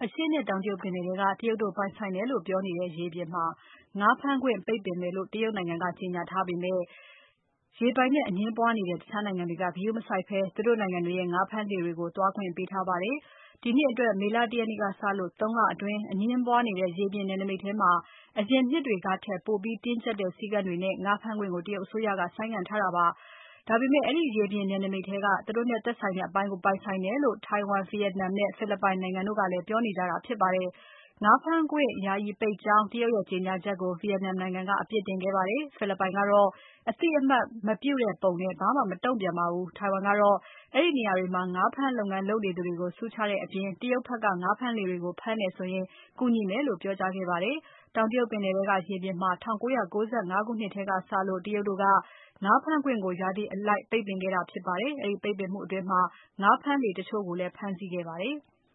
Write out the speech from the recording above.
အရှေ့နဲ့တောင်တရုတ်ပင်လယ်ထဲက တရုတ်တို့ပိုင်ဆိုင်တယ်လို့ပြောနေတဲ့ ရေပြင်မှာ ငါးဖမ်းခွင့်ပိတ်ပင်မယ်လို့ တရုတ်နိုင်ငံက ကြေညာထားပေမဲ့ ရေပိုင်နက်အငြင်းပွားနေတဲ့ တခြားနိုင်ငံတွေက ဂရုမစိုက်ဘဲ သူတို့နိုင်ငံတွေရဲ့ ငါးဖမ်းလှေတွေကို သွားခွင့်ပေးထားပါတယ်။ ဒီနှစ်အတွက် မေလ ၁ ရက်နေ့ကစလို့ ၃ လအတွင်း အငြင်းပွားနေတဲ့ ရေပြင်နယ်နိမိတ်ထဲမှာ အရင်နှစ်တွေကထက် ပိုပြီးတင်းကြပ်တဲ့ စည်းကမ်းတွေနဲ့ ငါးဖမ်းခွင့်ကို တရုတ်အစိုးရက ဆိုင်းငံ့ထားတာပါ။ ဒါပေမဲ့ အဲဒီရေပြင်နယ်နိမိတ်ထဲက သူတို့နဲ့သက်ဆိုင်တဲ့အပိုင်းကို ပိုင်ဆိုင်တယ်လို့ ထိုင်ဝမ်၊ ဗီယက်နမ်နဲ့ ဖိလစ်ပိုင်နိုင်ငံတို့ကလည်း ပြောနေကြတာဖြစ်ပါတယ်။ ငါးဖမ်းခွင့် ယာယီပိတ်ကြောင်း တရုတ်ရဲ့ကြေညာချက်ကို ဗီယက်နမ်နိုင်ငံက အပြစ်တင်ခဲ့ပါတယ်။ ဖိလစ်ပိုင်ကတော့ အသိအမှတ်မပြုတဲ့ပုံနဲ့ ဘာမှမတုံ့ပြန်ပါဘူး။ ထိုင်ဝမ်ကတော့ အဲဒီနေရာတွေမှာ ငါးဖမ်းလုပ်ငန်းလုပ်နေသူတွေကို ဆူချတဲ့အပြင် တရုတ်ဘက်က ငါးဖမ်းလှေတွေကို ဖမ်းတယ်ဆိုရင် ကူညီမယ်လို့ ပြောကြားခဲ့ပါတယ်။ တောင်တရုတ်ပင်လယ်ထဲက ရေပြင်မှာ ၁၉၉၅ ခုနှစ်ထဲကစလို့ တရုတ်တို့က ငါးဖမ်းခွင့်ကို ရာသီအလိုက်ပိတ်ပင်ခဲ့တာဖြစ်ပါတယ်။ အဲဒီပိတ်ပင်မှုအတွင်း ငါးဖမ်းလှေတချို့ကိုလည်း ဖမ်းဆီးခဲ့ပါတယ်။